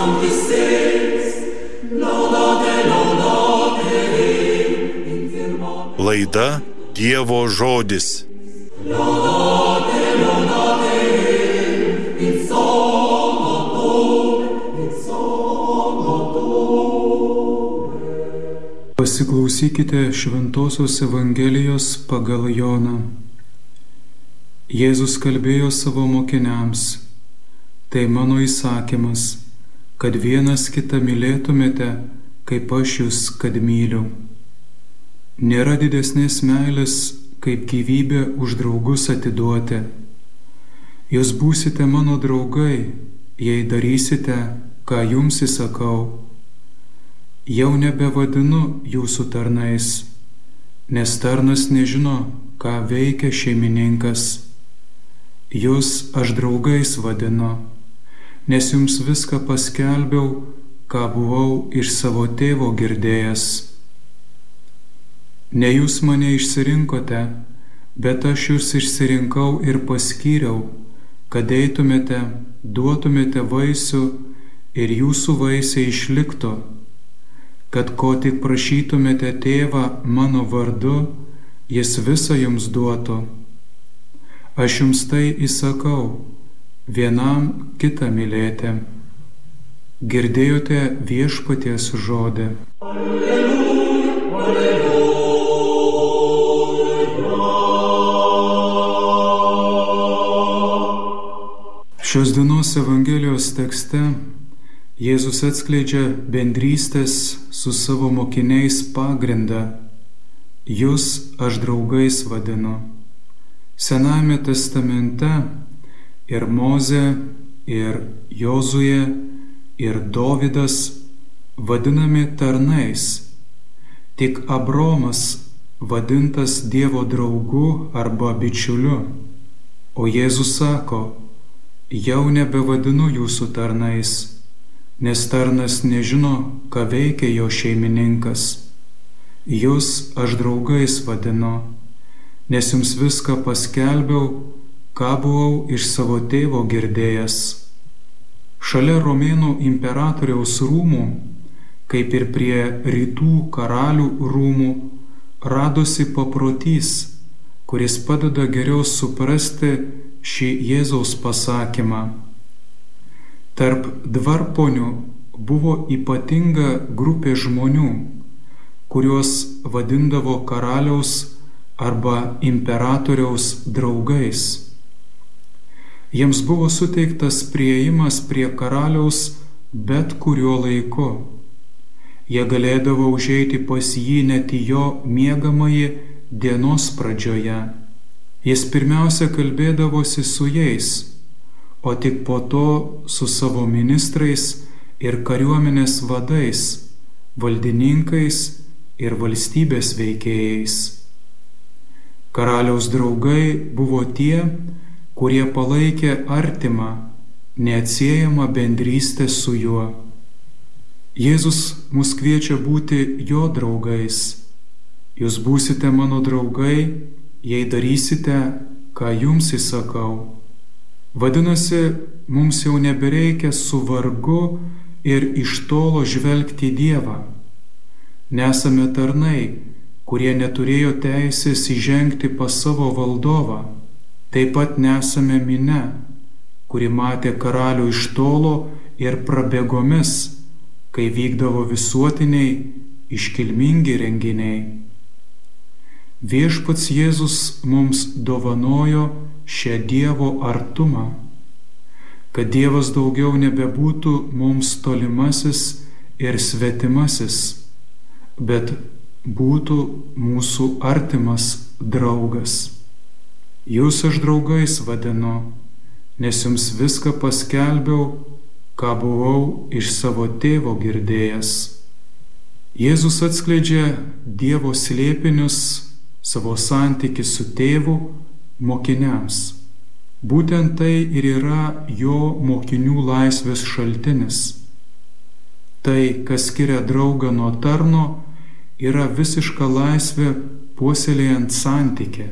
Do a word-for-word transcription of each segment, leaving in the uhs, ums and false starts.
sanctis seis, laudate, laudate, Laida Dievo žodis. laudate, laudate, in salvato, in salvato. Pasiklausykite Šventosios Evangelijos pagal Joną. Jėzus kalbėjo savo mokiniams: tai mano įsakymas, kad vienas kitą mylėtumėte, kaip aš jūs, kad myliu. Nėra didesnės meilės, kaip gyvybę už draugus atiduoti. Jūs būsite mano draugai, jei darysite, ką jums įsakau. Jau nebevadinu jūsų tarnais, nes tarnas nežino, ką veikia šeimininkas. Jūs aš draugais vadinu, nes jums viską paskelbiau, ką buvau iš savo tėvo girdėjęs. Ne jūs mane išsirinkote, bet aš jūs išsirinkau ir paskyriau, kad eitumėte, duotumėte vaisių ir jūsų vaisiai išliktų, kad ko tik prašytumėte tėvą mano vardu, jis visą jums duotų. Aš jums tai įsakau, vienam kitą mylėti. Girdėjote viešpaties žodį. Alleluja, alleluja. Šios dienos Evangelijos tekste Jėzus atskleidžia bendrystės su savo mokiniais pagrindą. Jūs aš draugais vadinu. Senajame testamente ir Mozė, ir Jozuje, ir Dovydas vadinami tarnais. Tik Abromas vadintas Dievo draugu arba bičiuliu. O Jėzus sako: jau nebevadinu jūsų tarnais, nes tarnas nežino, ką veikia jo šeimininkas. Jūs aš draugais vadinu, nes jums viską paskelbiau, ką buvau iš savo tėvo girdėjęs. Šalia Romėnų imperatoriaus rūmų, kaip ir prie rytų karalių rūmų, radosi paprotys, kuris padeda geriau suprasti šį Jėzaus pasakymą. Tarp dvarponių buvo ypatinga grupė žmonių, kuriuos vadindavo karaliaus arba imperatoriaus draugais. Jiems buvo suteiktas priėjimas prie karaliaus bet kuriuo laiku. Jie galėdavo užeiti pas jį net į jo miegamąjį dienos pradžioje. Jis pirmiausia kalbėdavosi su jais, o tik po to su savo ministrais ir kariuomenės vadais, valdininkais ir valstybės veikėjais. Karaliaus draugai buvo tie, kurie palaikė artimą, neatsiejamą bendrystę su juo. Jėzus mus kviečia būti jo draugais. Jūs būsite mano draugai, jei darysite, ką jums įsakau. Vadinasi, mums jau nebereikia su vargu ir iš tolo žvelgti į Dievą. Nesame tarnai, kurie neturėjo teisės įžengti pas savo valdovą. Taip pat nesame minia, kuri matė karalių iš tolo ir prabėgomis, kai vykdavo visuotiniai iškilmingi renginiai. Viešpats Jėzus mums dovanojo šią Dievo artumą, kad Dievas daugiau nebebūtų mums tolimasis ir svetimasis, bet būtų mūsų artimas draugas. Jūs aš draugais vadinu, nes jums viską paskelbiau, ką buvau iš savo tėvo girdėjęs. Jėzus atskleidžia Dievo slėpinius, savo santykį su tėvu mokiniams. Būtent tai ir yra jo mokinių laisvės šaltinis. Tai, kas skiria draugą nuo tarno, yra visiška laisvė puoselėjant santykį.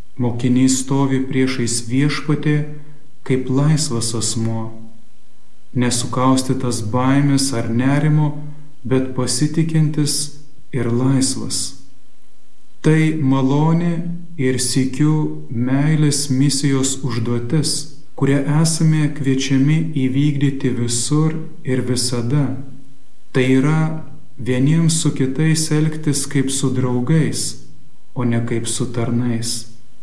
Mokinys stovi priešais viešpatį kaip laisvas asmuo. nesukaustytas baimės ar nerimo, bet pasitikintis ir laisvas. Tai malonė ir sykiu meilės misijos užduotis, kurią esame kviečiami įvykdyti visur ir visada. Tai yra vieniems su kitais elgtis kaip su draugais, o ne kaip su tarnais.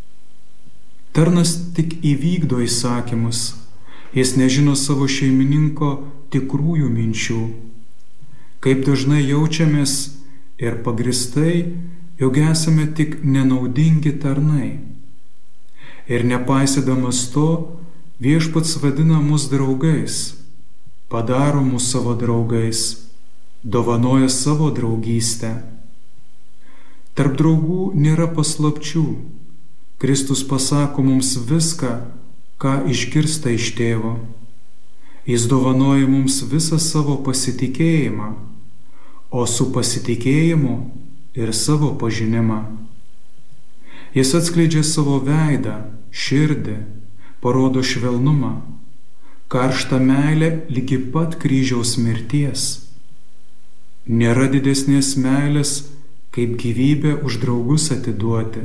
Tarnas tik įvykdo įsakymus, jis nežino savo šeimininko tikrųjų minčių. Kaip dažnai jaučiamės ir pagristai, jog esame tik nenaudingi tarnai. Ir nepaisydamas to, Viešpats vadina mus draugais, padaro mus savo draugais, dovanoja savo draugystę. Tarp draugų nėra paslapčių. Kristus pasako mums viską, ką išgirsta iš Tėvo. Jis dovanoja mums visą savo pasitikėjimą, o su pasitikėjimu ir savo pažinimą. Jis atskleidžia savo veidą, širdį, parodo švelnumą, karštą meilę lygi pat kryžiaus mirties. Nėra didesnės meilės, kaip gyvybę už draugus atiduoti.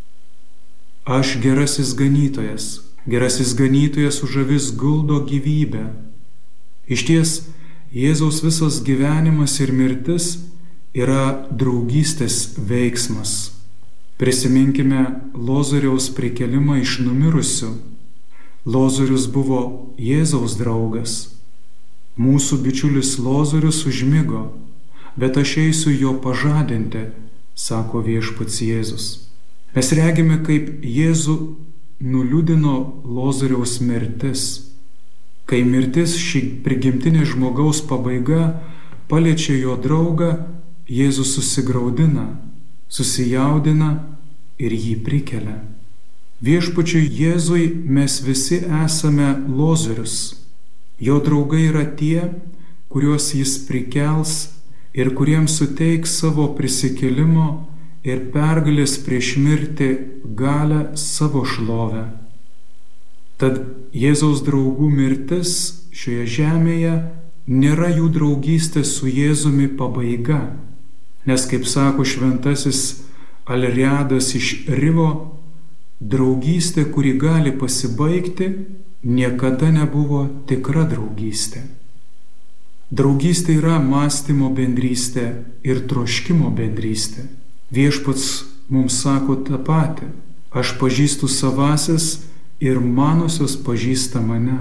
Aš gerasis ganytojas, gerasis ganytojas už avis guldo gyvybę. Išties, Jėzaus visas gyvenimas ir mirtis yra draugystės veiksmas. Prisiminkime Lozoriaus prikelimą iš numirusių. Lozorius buvo Jėzaus draugas. Mūsų bičiulis Lozorius užmigo, bet aš eisiu jo pažadinti, sako Viešpats Jėzus. Mes regime, kaip Jėzų nuliūdino Lozoriaus mirtis. Kai mirtis, ši prigimtinė žmogaus pabaiga, paliečia jo draugą, Jėzus susigraudina, susijaudina ir jį prikelia. Viešpačiui Jėzui mes visi esame Lozorius. Jo draugai yra tie, kuriuos jis prikels ir kuriems suteiks savo prisikėlimo ir pergalės prieš mirtį galę savo šlovę. Tad Jėzaus draugų mirtis šioje žemėje nėra jų draugystės su Jėzumi pabaiga, nes, kaip sako šventasis Aleriadas iš Rivo, draugystė, kuri gali pasibaigti, niekada nebuvo tikra draugystė. Draugystė yra mąstymo bendrystė ir troškimo bendrystė. Viešpats mums sako tą patį: aš pažįstu savasis ir manosios pažįsta mane.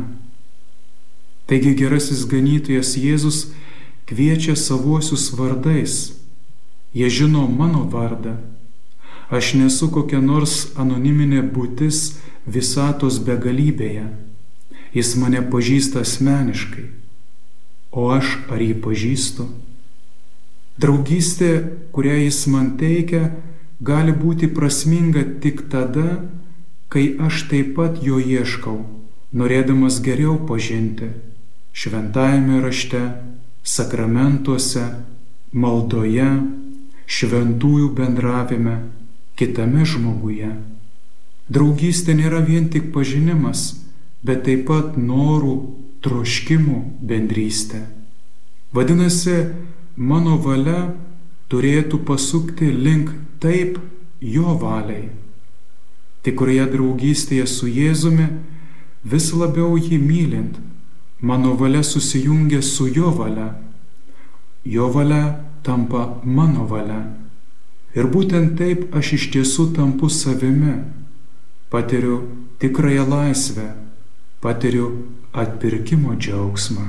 Taigi gerasis ganytojas Jėzus kviečia savuosius vardais. Jie žino mano vardą. Aš nesu kokia nors anoniminė būtis visatos begalybėje. Jis mane pažįsta asmeniškai. O aš ar jį pažįstu? Draugystė, kurią jis man teikia, gali būti prasminga tik tada, kai aš taip pat jo ieškau, norėdamas geriau pažinti šventajame rašte, sakramentuose, maldoje, šventųjų bendravime, kitame žmoguje. Draugystė nėra vien tik pažinimas, bet taip pat norų, troškimų bendrystė. Vadinasi, mano valia turėtų pasukti link taip jo valiai. Tikroje draugystėje su Jėzumi, vis labiau jį mylint, mano valia susijungia su jo valia. Jo valia tampa mano valia. Ir būtent taip aš iš tiesų tampu savimi, patiriu tikrąją laisvę, patiriu atpirkimo džiaugsmą.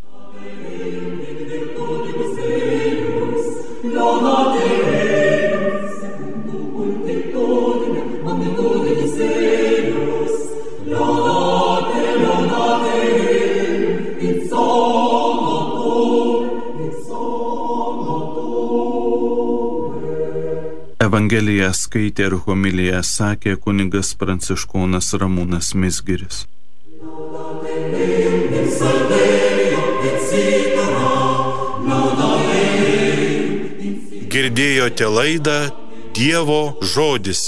Evangeliją skaitė ir homiliją sakė kunigas pranciškonas Ramūnas Mizgiris. Girdėjote laidą Dievo žodis.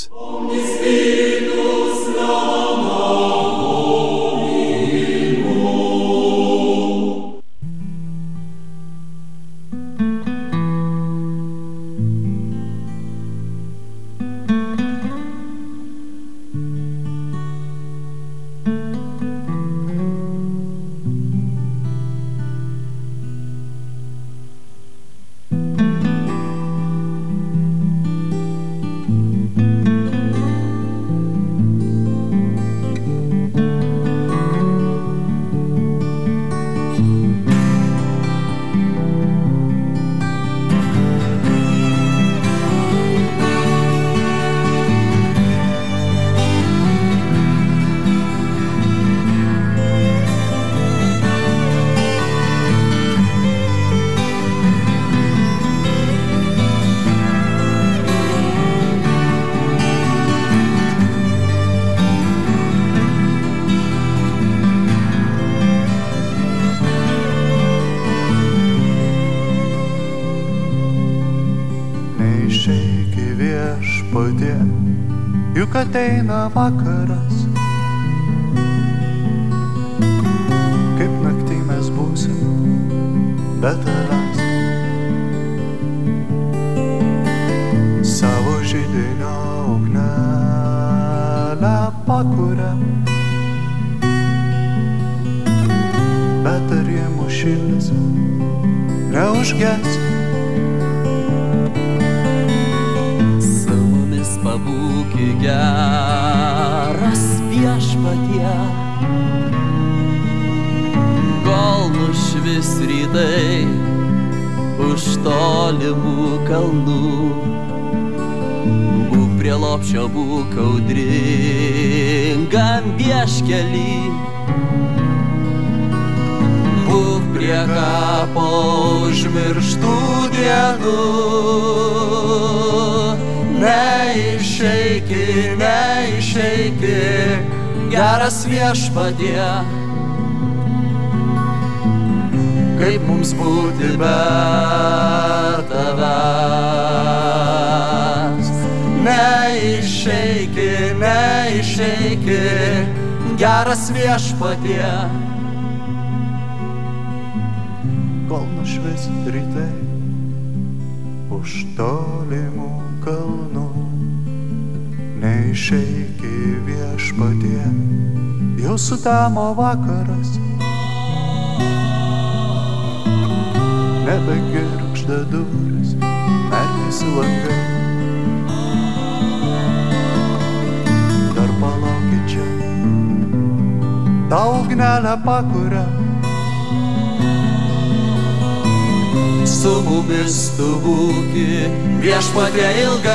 Viešpatie, juk ateina vakaras. Kaip naktį mes būsim be tavęs. Savo židinio ugnelę pakuriam, bet ar jie mūsų šildys neužges. Su mumis pabūki geras Viešpatie, kol nušvis rytai už tolimų kalnų. Būk prie lopšio, būk audringam vieškelį, būk prie kapo užmirštų dienų. Neišeiki, neišeiki, geras Viešpatie, kaip mums būti be tavęs. Neišeiki, neišeiki, geras Viešpatie, kol nušvis rytai už tolimų kalnų. Neišeiki, Viešpatie, jau sutemo vakaras. Nebegirgžda durys, merkėsi langai. Dar palaukit čia, tau ugnelę pakuriam. su mumis tu būki, Viešpatie,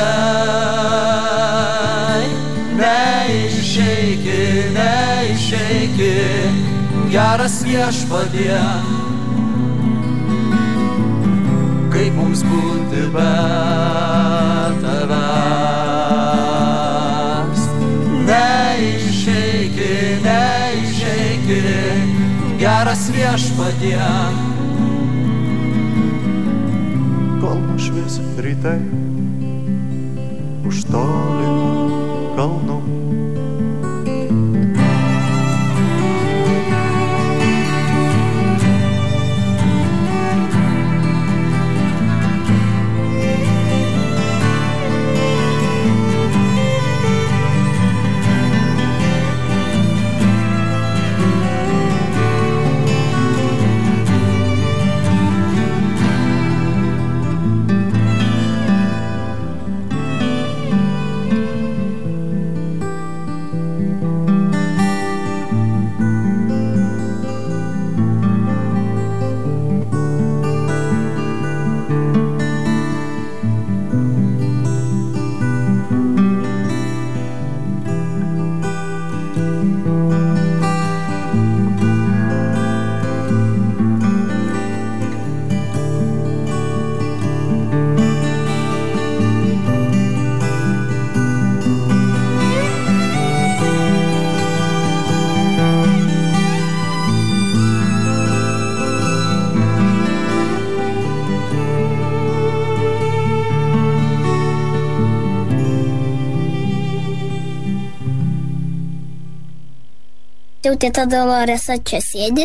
ilgai. Neišeiki, neišeiki, geras Viešpatie, kaip mums būti be tavęs. Neišeiki, neišeiki, geras Viešpatie, kol nušvis rytai už tolimų kalnų. Jau teta Doloresa čia sėdi?